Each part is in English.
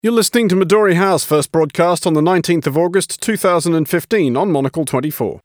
You're listening to Midori House, first broadcast on the 19th of August 2015 on Monocle 24.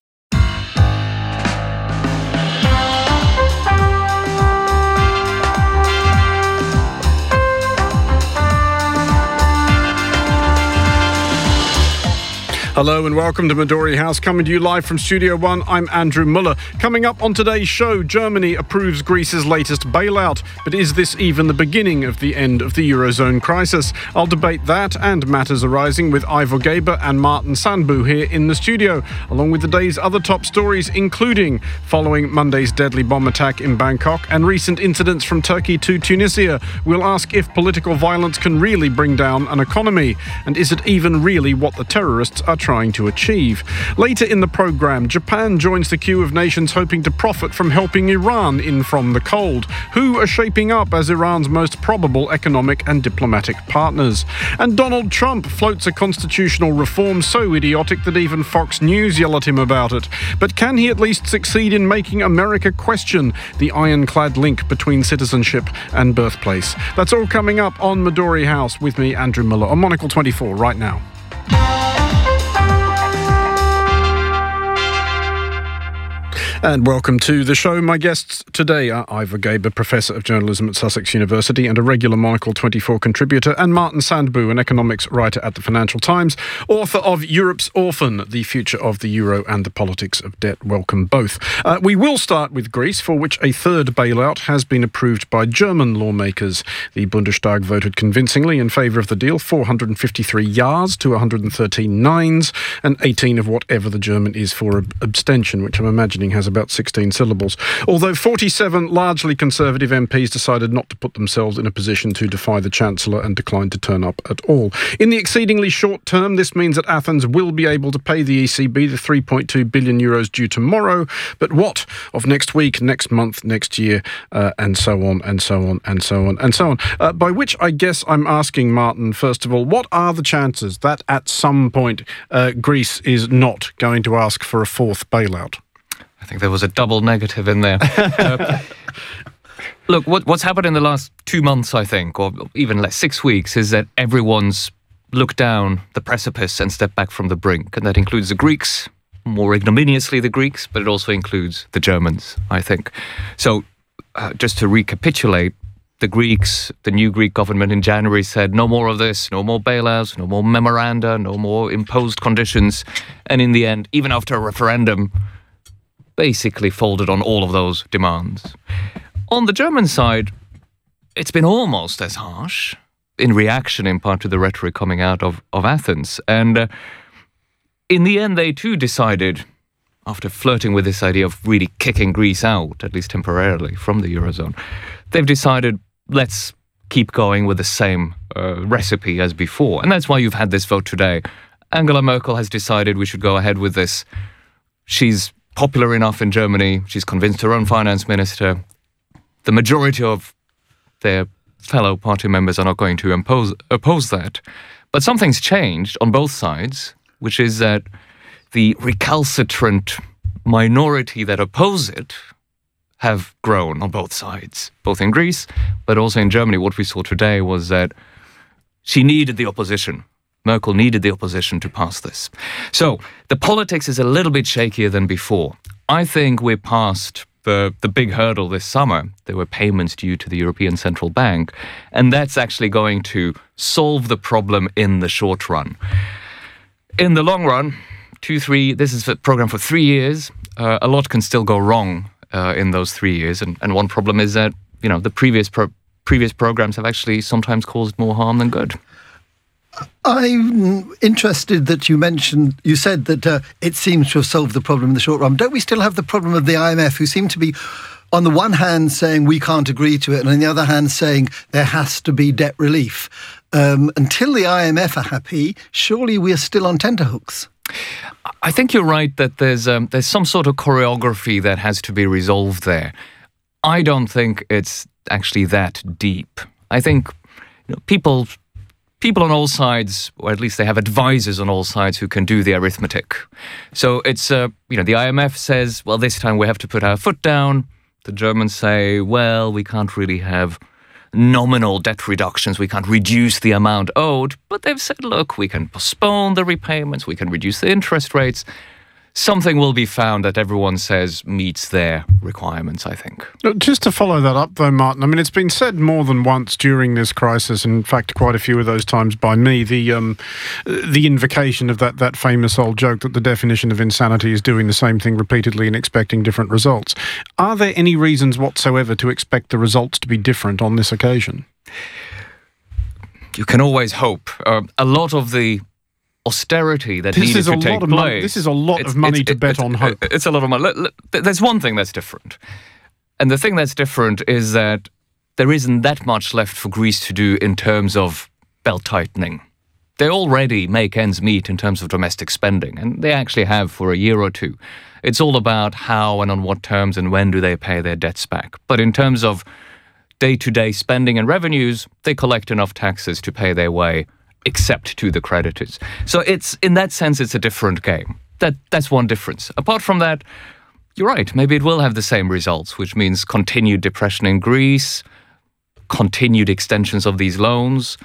Hello and welcome to Midori House, coming to you live from Studio One. I'm Andrew Muller. Coming up on today's show, Germany approves Greece's latest bailout. But is this even the beginning of the end of the Eurozone crisis? I'll debate that and matters arising with Ivor Gaber and Martin Sandbu here in the studio, along with the day's other top stories, including following Monday's deadly bomb attack in Bangkok and recent incidents from Turkey to Tunisia. We'll ask if political violence can really bring down an economy, and is it even really what the terrorists are trying to achieve. Later in the programme, Japan joins the queue of nations hoping to profit from helping Iran in from the cold, who are shaping up as Iran's most probable economic and diplomatic partners. And Donald Trump floats a constitutional reform so idiotic that even Fox News yell at him about it. But can he at least succeed in making America question the ironclad link between citizenship and birthplace? That's all coming up on Midori House with me, Andrew Muller, on Monocle 24 right now. And welcome to the show. My guests today are Ivor Gaber, Professor of Journalism at Sussex University and a regular Monocle 24 contributor, and Martin Sandbu, an economics writer at the Financial Times, author of Europe's Orphan, The Future of the Euro and the Politics of Debt. Welcome both. We will start with Greece, for which a third bailout has been approved by German lawmakers. The Bundestag voted convincingly in favour of the deal, 453 yeas to 113 nines, and 18 of whatever the German is for abstention, which I'm imagining has about 16 syllables. Although 47 largely Conservative MPs decided not to put themselves in a position to defy the Chancellor and declined to turn up at all. In the exceedingly short term, this means that Athens will be able to pay the ECB the 3.2 billion euros due tomorrow. But what of next week, next month, next year, and so on, and so on, and so on, and so on? By which I guess I'm asking Martin, first of all, what are the chances that at some point Greece is not going to ask for a fourth bailout? I think there was a double negative in there. Look, what's happened in the last 2 months, I think, or even less 6 weeks, is that everyone's looked down the precipice and stepped back from the brink. And that includes the Greeks, more ignominiously the Greeks, but it also includes the Germans, I think. So just to recapitulate, the Greeks, the new Greek government in January said no more of this, no more bailouts, no more memoranda, no more imposed conditions. And in the end, even after a referendum, basically folded on all of those demands. On the German side, it's been almost as harsh, in reaction in part to the rhetoric coming out of Athens. And in the end, they too decided, after flirting with this idea of really kicking Greece out, at least temporarily, from the Eurozone, they've decided, let's keep going with the same recipe as before. And that's why you've had this vote today. Angela Merkel has decided we should go ahead with this. She's popular enough in Germany. She's convinced her own finance minister. The majority of their fellow party members are not going to oppose that. But something's changed on both sides, which is that the recalcitrant minority that oppose it have grown on both sides, both in Greece, but also in Germany. What we saw today was that she needed the opposition. Merkel needed the opposition to pass this. So the politics is a little bit shakier than before. I think we're past the big hurdle this summer. There were payments due to the European Central Bank, and that's actually going to solve the problem in the short run. In the long run, this is a program for 3 years. A lot can still go wrong in those 3 years, and one problem is that the previous programs have actually sometimes caused more harm than good. I'm interested that you said that it seems to have solved the problem in the short run. Don't we still have the problem of the IMF, who seem to be, on the one hand, saying we can't agree to it, and on the other hand, saying there has to be debt relief? Until the IMF are happy, surely we're still on tenterhooks. I think you're right that there's some sort of choreography that has to be resolved there. I don't think it's actually that deep. I think people on all sides, or at least they have advisors on all sides who can do the arithmetic. So it's, the IMF says, well, this time we have to put our foot down. The Germans say, well, we can't really have nominal debt reductions. We can't reduce the amount owed. But they've said, look, we can postpone the repayments. We can reduce the interest rates. Something will be found that everyone says meets their requirements, I think. Just to follow that up, though, Martin, I mean, it's been said more than once during this crisis, in fact, quite a few of those times by me, the invocation of that famous old joke that the definition of insanity is doing the same thing repeatedly and expecting different results. Are there any reasons whatsoever to expect the results to be different on this occasion? You can always hope. A lot of the austerity that needed to take place. This is a lot of money to bet on hope. It's a lot of money. There's one thing that's different. And the thing that's different is that there isn't that much left for Greece to do in terms of belt-tightening. They already make ends meet in terms of domestic spending, and they actually have for a year or two. It's all about how and on what terms and when do they pay their debts back. But in terms of day-to-day spending and revenues, they collect enough taxes to pay their way, except to the creditors. So it's, in that sense, it's a different game. That's one difference. Apart from that, you're right, maybe it will have the same results, which means continued depression in Greece, continued extensions of these loans.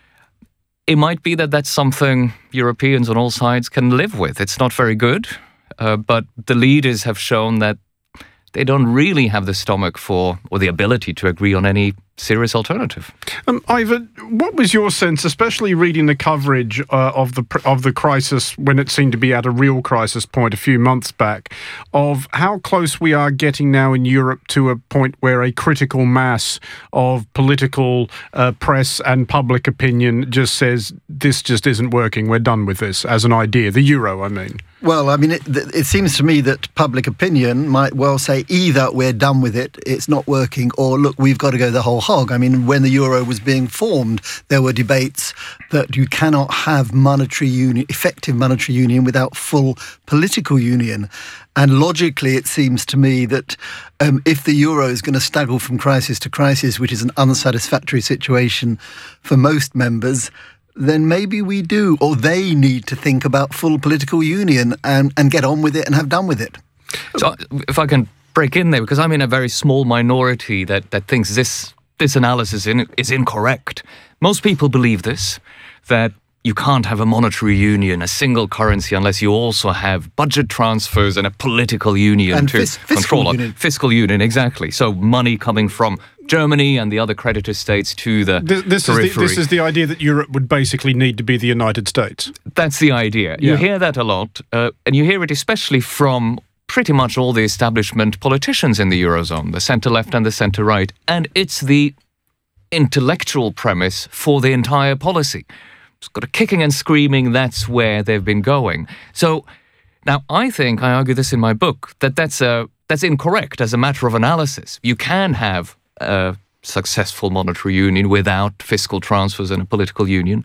It might be that that's something Europeans on all sides can live with. It's not very good, but the leaders have shown that they don't really have the stomach for, or the ability to agree on any serious alternative. Ivor, what was your sense, especially reading the coverage of the crisis when it seemed to be at a real crisis point a few months back, of how close we are getting now in Europe to a point where a critical mass of political press and public opinion just says, this just isn't working, we're done with this, as an idea, the euro, I mean? Well, I mean, it seems to me that public opinion might well say either we're done with it, it's not working, or look, we've got to go the whole hog. I mean, when the euro was being formed, there were debates that you cannot have effective monetary union without full political union. And logically, it seems to me that if the euro is going to struggle from crisis to crisis, which is an unsatisfactory situation for most members, then maybe we do, or they need to think about full political union and get on with it and have done with it. So if I can break in there, because I'm in a very small minority that thinks this analysis is incorrect. Most people believe this, that you can't have a monetary union, a single currency, unless you also have budget transfers and a political union and to control it. Fiscal union, exactly. So money coming from Germany and the other creditor states to the periphery. This is the idea that Europe would basically need to be the United States. That's the idea. Yeah. You hear that a lot, and you hear it especially from pretty much all the establishment politicians in the Eurozone, the centre-left and the centre-right. And it's the intellectual premise for the entire policy. It's got a kicking and screaming, that's where they've been going. So now I argue this in my book, that's incorrect as a matter of analysis. You can have a successful monetary union without fiscal transfers and a political union.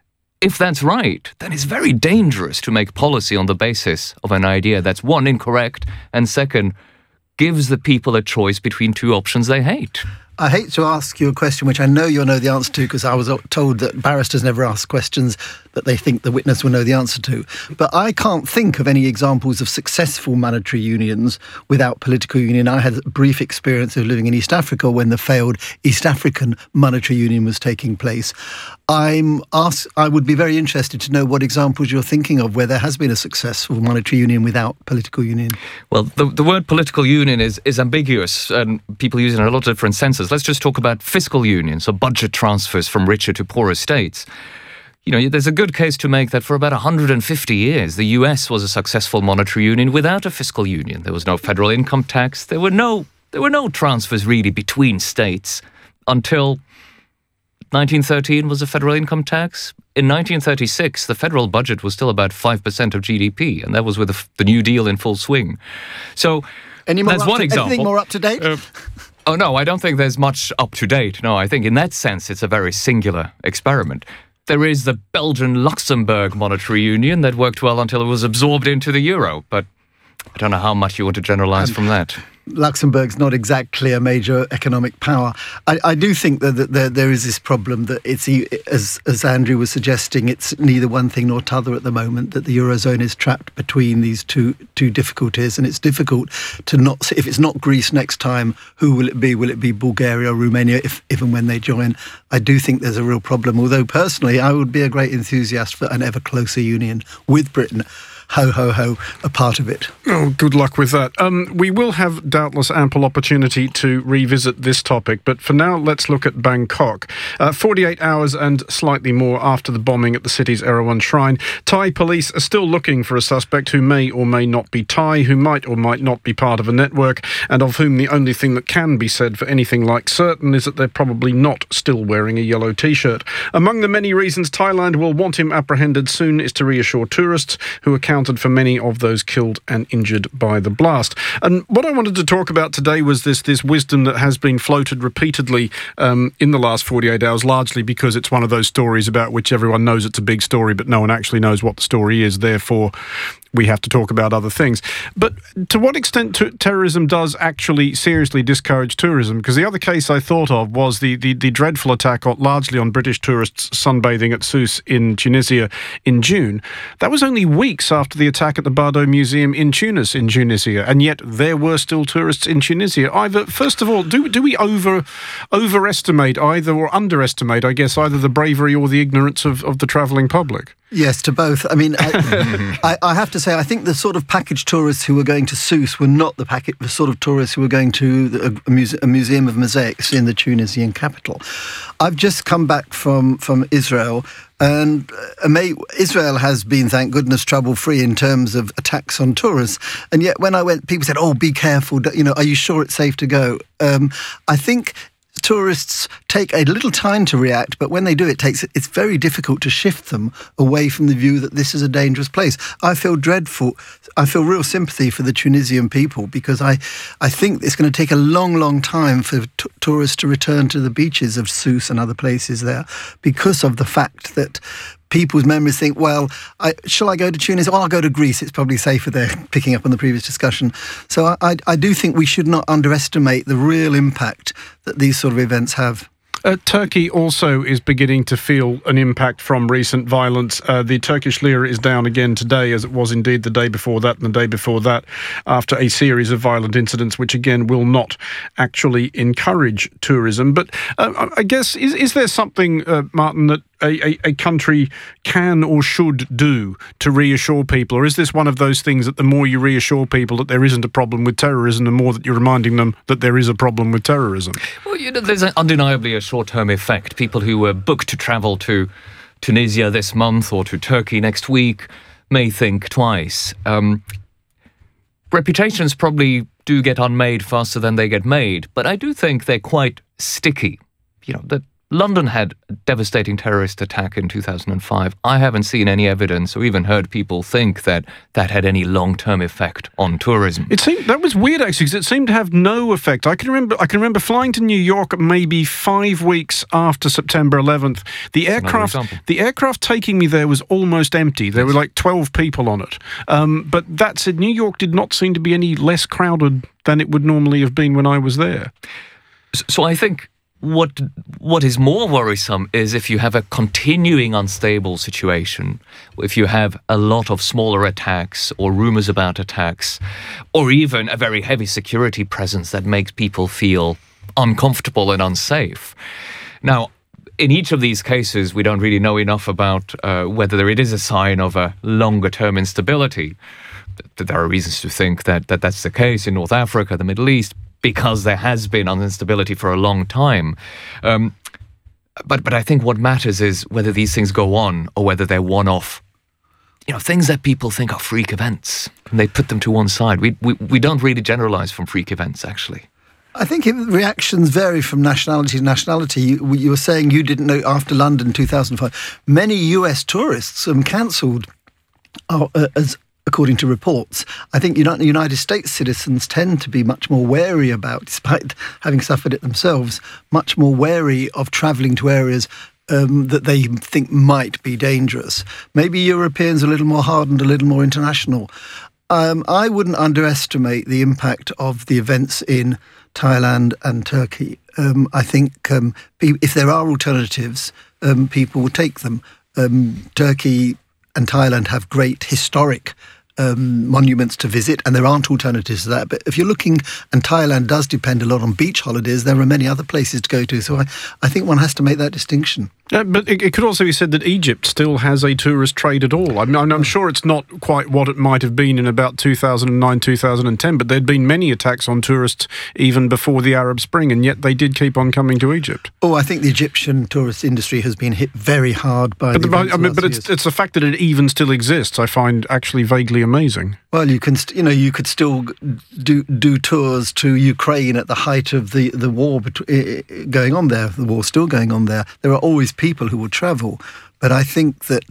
If that's right, then it's very dangerous to make policy on the basis of an idea that's, one, incorrect, and second, gives the people a choice between two options they hate. I hate to ask you a question which I know you'll know the answer to, because I was told that barristers never ask questions that they think the witness will know the answer to. But I can't think of any examples of successful monetary unions without political union. I had a brief experience of living in East Africa when the failed East African monetary union was taking place. I would be very interested to know what examples you're thinking of where there has been a successful monetary union without political union. Well, the word political union is ambiguous, and people use it in a lot of different senses. Let's just talk about fiscal union, so budget transfers from richer to poorer states. You know, there's a good case to make that for about 150 years, the US was a successful monetary union without a fiscal union. There was no federal income tax. There were no transfers really between states until 1913 was a federal income tax. In 1936, the federal budget was still about 5% of GDP, and that was with the New Deal in full swing. So that's one example. Anything more up to date? Oh, no, I don't think there's much up to date. No, I think in that sense, it's a very singular experiment. There is the Belgian-Luxembourg monetary union that worked well until it was absorbed into the euro, but I don't know how much you want to generalize from that. Luxembourg's not exactly a major economic power. I do think that there is this problem that it's, as Andrew was suggesting, it's neither one thing nor t'other at the moment, that the Eurozone is trapped between these two difficulties, and it's difficult to not, if it's not Greece next time, who will it be? Will it be Bulgaria or Romania, if and when they join? I do think there's a real problem, although personally I would be a great enthusiast for an ever closer union with Britain. Ho, ho, ho, a part of it. Oh, good luck with that. We will have doubtless ample opportunity to revisit this topic, but for now, let's look at Bangkok. 48 hours and slightly more after the bombing at the city's Erawan Shrine, Thai police are still looking for a suspect who may or may not be Thai, who might or might not be part of a network, and of whom the only thing that can be said for anything like certain is that they're probably not still wearing a yellow T-shirt. Among the many reasons Thailand will want him apprehended soon is to reassure tourists who accounted for many of those killed and injured by the blast. And what I wanted to talk about today was this wisdom that has been floated repeatedly in the last 48 hours, largely because it's one of those stories about which everyone knows it's a big story, but no one actually knows what the story is. Therefore, we have to talk about other things. But to what extent terrorism does actually seriously discourage tourism? Because the other case I thought of was the dreadful attack largely on British tourists sunbathing at Sousse in Tunisia in June. That was only weeks after the attack at the Bardo Museum in Tunis, in Tunisia, and yet there were still tourists in Tunisia. First of all, do we overestimate either or underestimate, I guess, either the bravery or the ignorance of the travelling public? Yes, to both. I mean, I have to say, I think the sort of package tourists who were going to Sousse were not the sort of tourists who were going to a museum of mosaics in the Tunisian capital. I've just come back from Israel, and Israel has been, thank goodness, trouble-free in terms of attacks on tourists. And yet when I went, people said, oh, be careful, are you sure it's safe to go? I think tourists take a little time to react, but when they do, it's very difficult to shift them away from the view that this is a dangerous place. I feel dreadful. I feel real sympathy for the Tunisian people, because I think it's going to take a long, long time for tourists to return to the beaches of Sousse and other places there, because of the fact that people's memories think, well, shall I go to Tunis? Well, I'll go to Greece. It's probably safer there, picking up on the previous discussion. So I do think we should not underestimate the real impact that these sort of events have. Turkey also is beginning to feel an impact from recent violence. The Turkish lira is down again today, as it was indeed the day before that and the day before that, after a series of violent incidents, which again will not actually encourage tourism. But I guess, is there something, Martin, that a country can or should do to reassure people? Or is this one of those things that the more you reassure people that there isn't a problem with terrorism, the more that you're reminding them that there is a problem with terrorism? Well, there's undeniably a short-term effect. People who were booked to travel to Tunisia this month or to Turkey next week may think twice. Reputations probably do get unmade faster than they get made, but I do think they're quite sticky. London had a devastating terrorist attack in 2005. I haven't seen any evidence or even heard people think that had any long-term effect on tourism. That was weird, actually, because it seemed to have no effect. I can remember flying to New York maybe 5 weeks after September 11th. The aircraft taking me there was almost empty. There were like 12 people on it. But that said, New York did not seem to be any less crowded than it would normally have been when I was there. So I think what is more worrisome is if you have a continuing unstable situation, if you have a lot of smaller attacks or rumors about attacks, or even a very heavy security presence that makes people feel uncomfortable and unsafe. Now, in each of these cases, we don't really know enough about whether it is a sign of a longer-term instability. There are reasons to think that that's the case in North Africa, the Middle East, because there has been instability for a long time. But I think what matters is whether these things go on or whether they're one-off. Things that people think are freak events, and they put them to one side. We don't really generalize from freak events, actually. I think reactions vary from nationality to nationality. You were saying you didn't know after London 2005. Many US tourists cancelled according to reports. I think United States citizens tend to be much more wary about, despite having suffered it themselves, much more wary of travelling to areas that they think might be dangerous. Maybe Europeans are a little more hardened, a little more international. I wouldn't underestimate the impact of the events in Thailand and Turkey. I think if there are alternatives, people will take them. Turkey and Thailand have great historic monuments to visit, and there aren't alternatives to that. But if you're looking, and Thailand does depend a lot on beach holidays, there are many other places to go to. So I think one has to make that distinction. But it could also be said that Egypt still has a tourist trade at all. I mean, I'm sure it's not quite what it might have been in about 2009, 2010, but there'd been many attacks on tourists even before the Arab Spring, and yet they did keep on coming to Egypt. Oh, I think the Egyptian tourist industry has been hit very hard by the events of last years. It's the fact that it even still exists I find actually vaguely amazing. Well, you could still do tours to Ukraine at the height of the war going on there. The war's still going on there. There are always people who will travel, but I think that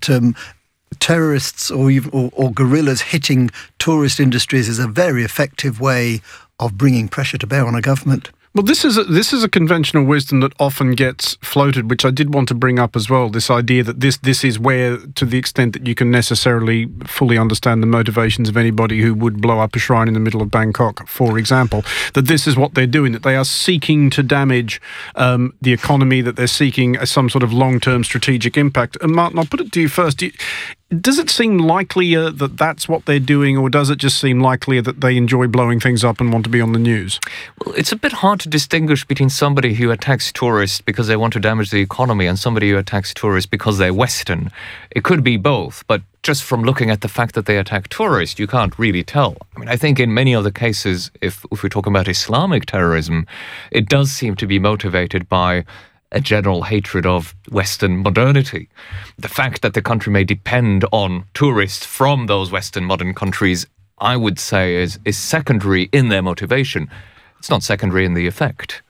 terrorists or guerrillas hitting tourist industries is a very effective way of bringing pressure to bear on a government. Well, this is a conventional wisdom that often gets floated, which I did want to bring up as well, this idea that this is where, to the extent that you can necessarily fully understand the motivations of anybody who would blow up a shrine in the middle of Bangkok, for example, that this is what they're doing, that they are seeking to damage the economy, that they're seeking some sort of long-term strategic impact. And Martin, I'll put it to you first. Does it seem likelier that that's what they're doing, or does it just seem likelier that they enjoy blowing things up and want to be on the news? Well, it's a bit hard to distinguish between somebody who attacks tourists because they want to damage the economy and somebody who attacks tourists because they're Western. It could be both, but just from looking at the fact that they attack tourists, you can't really tell. I mean, I think in many other cases, if we're talking about Islamic terrorism, it does seem to be motivated by a general hatred of Western modernity. The fact that the country may depend on tourists from those Western modern countries, I would say, is secondary in their motivation. It's not secondary in the effect.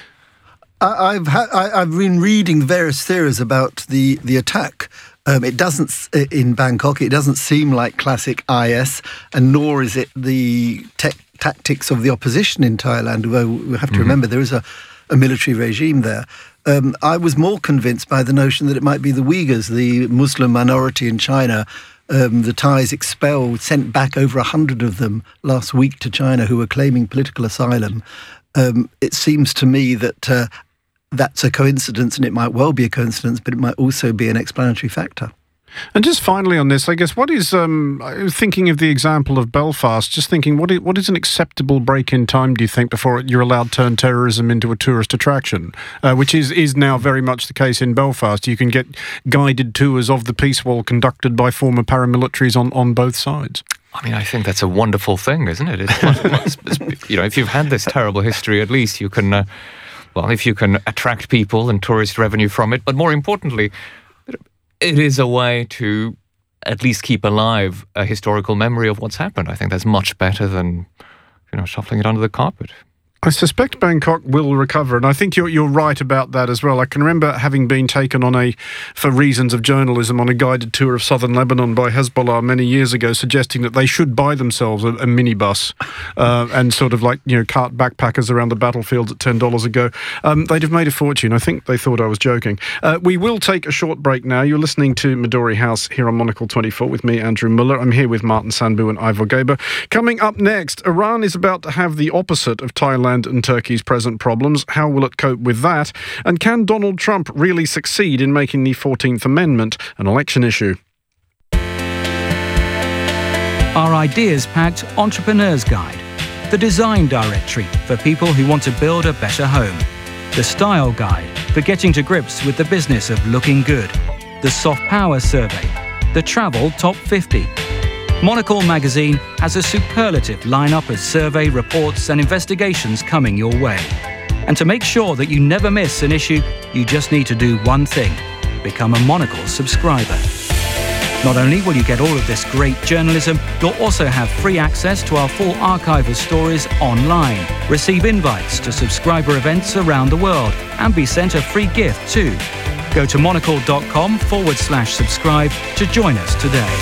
I've been reading various theories about the attack. It doesn't, in Bangkok, it doesn't seem like classic IS, and nor is it the tactics of the opposition in Thailand, although we have to remember there is a military regime there. I was more convinced by the notion that it might be the Uyghurs, the Muslim minority in China. The Thais sent back over 100 of them last week to China who were claiming political asylum. It seems to me that that's a coincidence, and it might well be a coincidence, but it might also be an explanatory factor. And just finally on this, I guess, what is, thinking of the example of Belfast, just thinking, what is an acceptable break in time, do you think, before you're allowed to turn terrorism into a tourist attraction, which is now very much the case in Belfast. You can get guided tours of the Peace Wall conducted by former paramilitaries on both sides. I mean, I think that's a wonderful thing, isn't it? If you've had this terrible history, at least you can, if you can attract people and tourist revenue from it, but more importantly, it is a way to at least keep alive a historical memory of what's happened. I think that's much better than, shuffling it under the carpet. I suspect Bangkok will recover, and I think you're right about that as well. I can remember having been taken for reasons of journalism, on a guided tour of southern Lebanon by Hezbollah many years ago, suggesting that they should buy themselves a minibus and sort of cart backpackers around the battlefields at $10 a go. They'd have made a fortune. I think they thought I was joking. We will take a short break now. You're listening to Midori House here on Monocle 24 with me, Andrew Muller. I'm here with Martin Sandbu and Ivor Gaber. Coming up next, Iran is about to have the opposite of Thailand and Turkey's present problems. How will it cope with that? And can Donald Trump really succeed in making the 14th Amendment an election issue? Our ideas-packed Entrepreneur's Guide, the design directory for people who want to build a better home, the style guide for getting to grips with the business of looking good, the soft power survey, the travel top 50. Monocle magazine has a superlative lineup of survey reports and investigations coming your way. And to make sure that you never miss an issue, you just need to do one thing: become a Monocle subscriber. Not only will you get all of this great journalism, you'll also have free access to our full archive of stories online, receive invites to subscriber events around the world, and be sent a free gift too. Go to monocle.com/subscribe to join us today.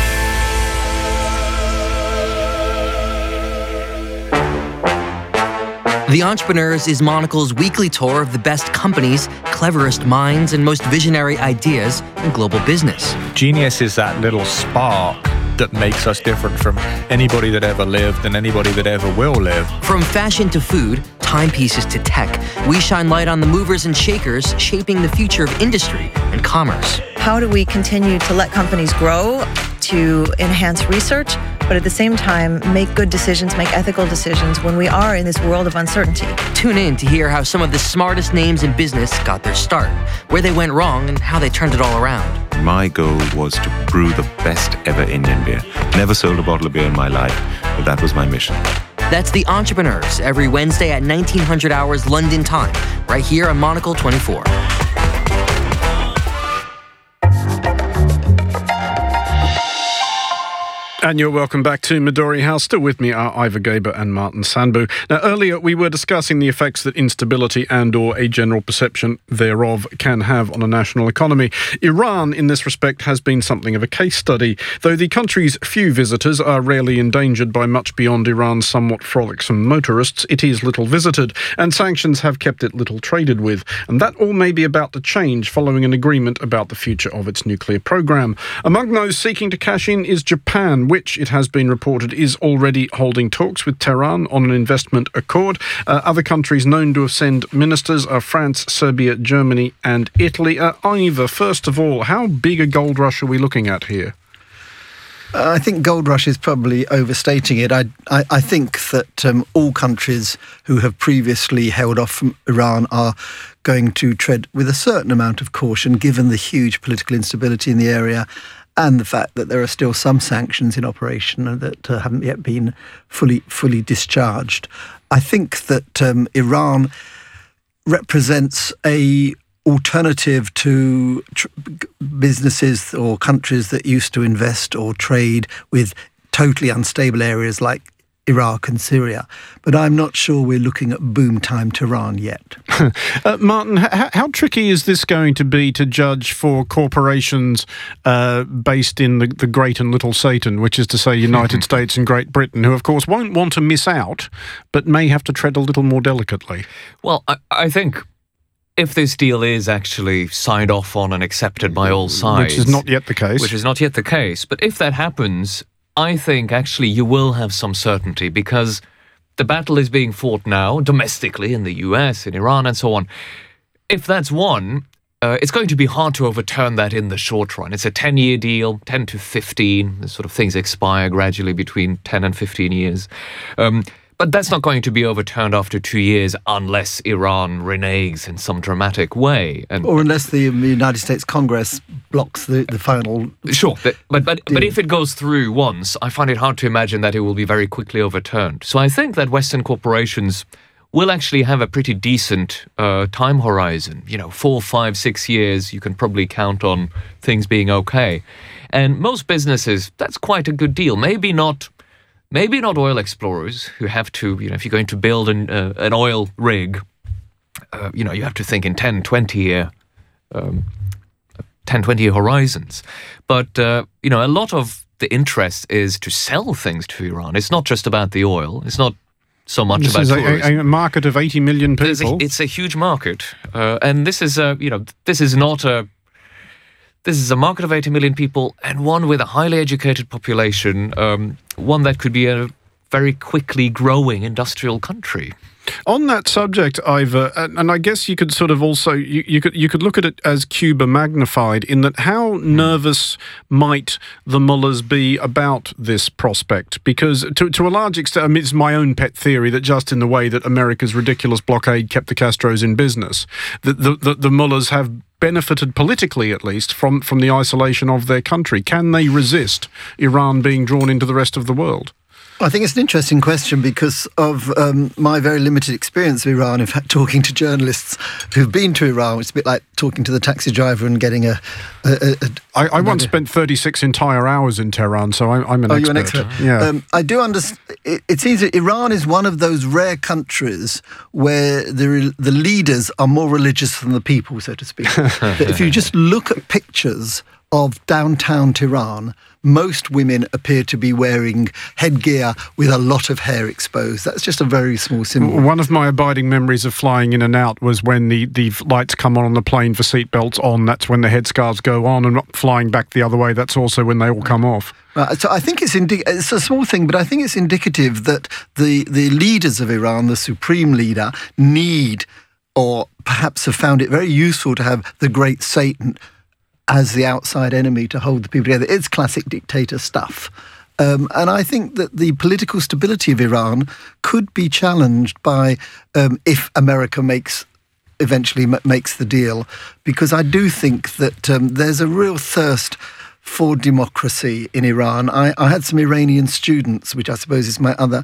The Entrepreneurs is Monocle's weekly tour of the best companies, cleverest minds, and most visionary ideas in global business. Genius is that little spark that makes us different from anybody that ever lived and anybody that ever will live. From fashion to food, timepieces to tech, we shine light on the movers and shakers shaping the future of industry and commerce. How do we continue to let companies grow, to enhance research, but at the same time make good decisions, make ethical decisions when we are in this world of uncertainty? Tune in to hear how some of the smartest names in business got their start, where they went wrong, and how they turned it all around. My goal was to brew the best ever Indian beer. Never sold a bottle of beer in my life, but that was my mission. That's The Entrepreneurs, every Wednesday at 1900 hours London time, right here on Monocle 24. And you're welcome back to Midori House. Still with me are Ivor Gaber and Martin Sandbu. Now, earlier we were discussing the effects that instability and or a general perception thereof can have on a national economy. Iran, in this respect, has been something of a case study. Though the country's few visitors are rarely endangered by much beyond Iran's somewhat frolicsome motorists, it is little visited, and sanctions have kept it little traded with. And that all may be about to change following an agreement about the future of its nuclear program. Among those seeking to cash in is Japan, which, it has been reported, is already holding talks with Tehran on an investment accord. Other countries known to have sent ministers are France, Serbia, Germany and Italy. Ivor, first of all, how big a gold rush are we looking at here? I think gold rush is probably overstating it. I think that all countries who have previously held off from Iran are going to tread with a certain amount of caution, given the huge political instability in the area and the fact that there are still some sanctions in operation that haven't yet been fully discharged. I think that Iran represents a alternative to businesses or countries that used to invest or trade with totally unstable areas like Iraq and Syria. But I'm not sure we're looking at boom time Tehran yet. Martin, how tricky is this going to be to judge for corporations based in the Great and Little Satan, which is to say United States and Great Britain, who of course won't want to miss out, but may have to tread a little more delicately? Well, I think if this deal is actually signed off on and accepted by all sides... Which is not yet the case. Which is not yet the case. But if that happens, I think actually you will have some certainty, because the battle is being fought now domestically in the US, in Iran and so on. If that's won, it's going to be hard to overturn that in the short run. It's a 10-year deal, 10 to 15. The sort of things expire gradually between 10 and 15 years. But that's not going to be overturned after 2 years unless Iran reneges in some dramatic way. Or unless the United States Congress blocks the final... Sure, but if it goes through once, I find it hard to imagine that it will be very quickly overturned. So I think that Western corporations will actually have a pretty decent time horizon. 4, 5, 6 years, you can probably count on things being okay. And most businesses, that's quite a good deal. Maybe not oil explorers who have to, if you're going to build an oil rig, you have to think in 10, 20-year horizons. But, a lot of the interest is to sell things to Iran. It's not just about the oil. It's not so much about tourism. This is a market of 80 million people. It's a huge market. And this is This is a market of 80 million people, and one with a highly educated population, one that could be a very quickly growing industrial country. On that subject, Ivor, and I guess you could sort of also you could look at it as Cuba magnified, in that how nervous might the mullahs be about this prospect? Because to a large extent, I mean, it's my own pet theory that just in the way that America's ridiculous blockade kept the Castros in business, the mullahs have benefited politically, at least, from the isolation of their country. Can they resist Iran being drawn into the rest of the world? I think it's an interesting question because of my very limited experience of Iran, in fact, talking to journalists who've been to Iran. It's a bit like talking to the taxi driver and getting I once spent 36 entire hours in Tehran, so I'm an expert. You're an expert. Yeah. I do understand. It seems that Iran is one of those rare countries where the leaders are more religious than the people, so to speak. If you just look at pictures of downtown Tehran, most women appear to be wearing headgear with a lot of hair exposed. That's just a very small symbol. One of my abiding memories of flying in and out was when the lights come on the plane for seatbelts on. That's when the headscarves go on, and flying back the other way, that's also when they all come off. Right, so I think it's a small thing, but I think it's indicative that the leaders of Iran, the supreme leader, need, or perhaps have found it very useful to have the great Satan as the outside enemy to hold the people together. It's classic dictator stuff. And I think that the political stability of Iran could be challenged by if America eventually makes the deal, because I do think that there's a real thirst for democracy in Iran. I had some Iranian students, which I suppose is my other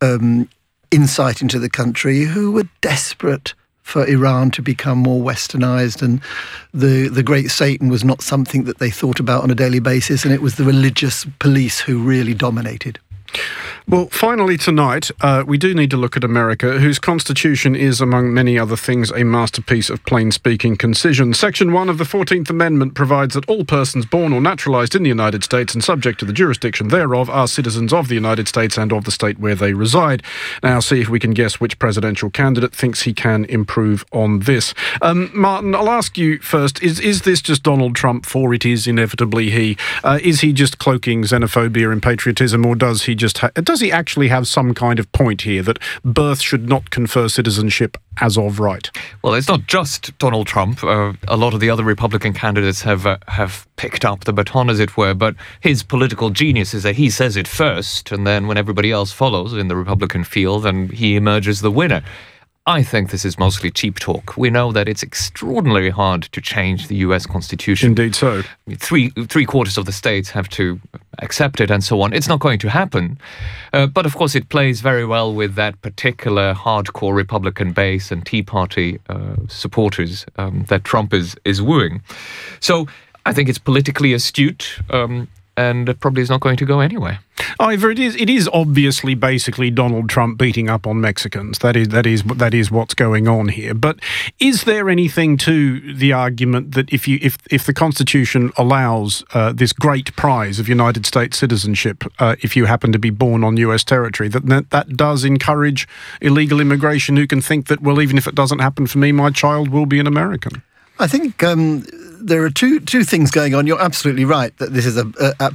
insight into the country, who were desperate for Iran to become more westernized, and the great Satan was not something that they thought about on a daily basis, and it was the religious police who really dominated. Well, finally tonight, we do need to look at America, whose constitution is, among many other things, a masterpiece of plain-speaking concision. Section 1 of the 14th Amendment provides that all persons born or naturalized in the United States and subject to the jurisdiction thereof are citizens of the United States and of the state where they reside. Now, see if we can guess which presidential candidate thinks he can improve on this. Martin, I'll ask you first, is this just Donald Trump, for it is inevitably he? Is he just cloaking xenophobia and patriotism, or does he actually have some kind of point here that birth should not confer citizenship as of right? Well, it's not just Donald Trump. A lot of the other Republican candidates have picked up the baton, as it were, but his political genius is that he says it first, and then when everybody else follows in the Republican field, then he emerges the winner. I think this is mostly cheap talk. We know that it's extraordinarily hard to change the US Constitution. Indeed so. Three-quarters of the states have to accept it and so on. It's not going to happen. But of course, it plays very well with that particular hardcore Republican base and Tea Party supporters that Trump is wooing. So I think it's politically astute, and it probably is not going to go anywhere. Ivor, it is obviously basically Donald Trump beating up on Mexicans. That is what's going on here. But is there anything to the argument that if the Constitution allows this great prize of United States citizenship, if you happen to be born on US territory, that does encourage illegal immigration, who can think that, well, even if it doesn't happen for me, my child will be an American? I think there are two things going on. You're absolutely right that this is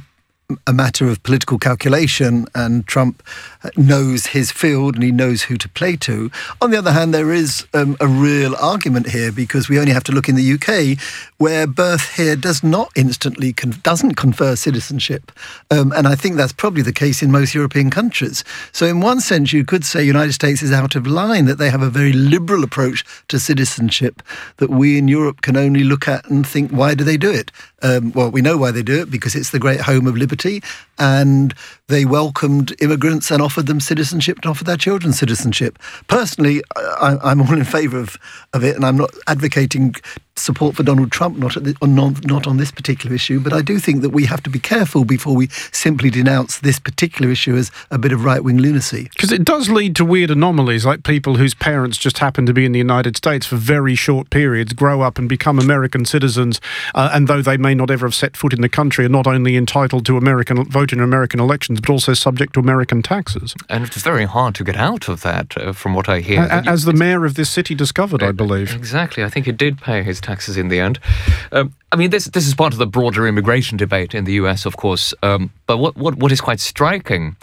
a matter of political calculation, and Trump knows his field and he knows who to play to. On the other hand, there is a real argument here, because we only have to look in the UK, where birth here does not instantly doesn't confer citizenship, and I think that's probably the case in most European countries. So in one sense, you could say the United States is out of line, that they have a very liberal approach to citizenship that we in Europe can only look at and think, why do they do it? Well, we know why they do it, because it's the great home of liberty, and they welcomed immigrants and offered them citizenship and offered their children citizenship. Personally, I'm all in favour of it, and I'm not advocating support for Donald Trump, not on this particular issue, but I do think that we have to be careful before we simply denounce this particular issue as a bit of right-wing lunacy. Because it does lead to weird anomalies, like people whose parents just happen to be in the United States for very short periods, grow up and become American citizens, and though they may not ever have set foot in the country, are not only entitled to vote in American elections, but also subject to American taxes. And it's very hard to get out of that, from what I hear. As the mayor of this city discovered, I believe. Exactly. I think he did pay his taxes in the end. I mean, this is part of the broader immigration debate in the US, of course. But what is quite striking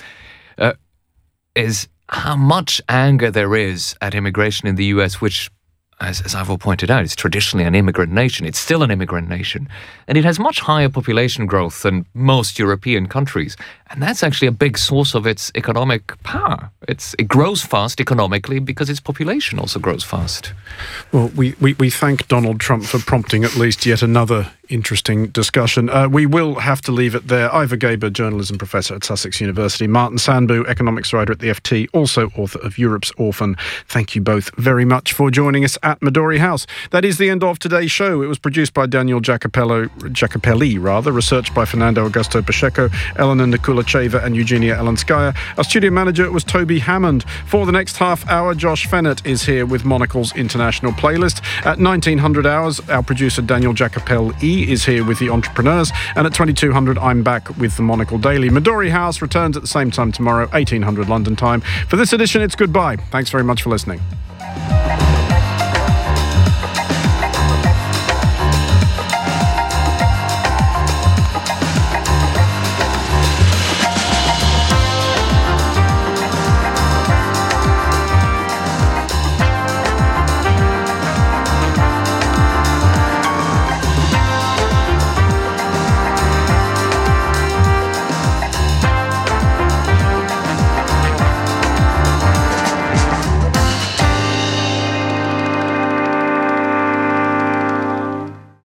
is how much anger there is at immigration in the US, which, as Ivor pointed out, is traditionally an immigrant nation. It's still an immigrant nation. And it has much higher population growth than most European countries. And that's actually a big source of its economic power. It grows fast economically because its population also grows fast. Well, we thank Donald Trump for prompting at least yet another interesting discussion. We will have to leave it there. Ivor Gaber, journalism professor at Sussex University. Martin Sandbu, economics writer at the FT, also author of Europe's Orphan. Thank you both very much for joining us. at Midori House. That is the end of today's show. It was produced by Daniel Jacopelli, researched by Fernando Augusto Pacheco, Elena Nikulacheva and Eugenia Elenskaya. Our studio manager was Toby Hammond. For the next half hour, Josh Fennett is here with Monocle's International Playlist. At 1900 hours, our producer Daniel Jacopelli is here with The Entrepreneurs. And at 2200, I'm back with the Monocle Daily. Midori House returns at the same time tomorrow, 1800 London time. For this edition, it's goodbye. Thanks very much for listening.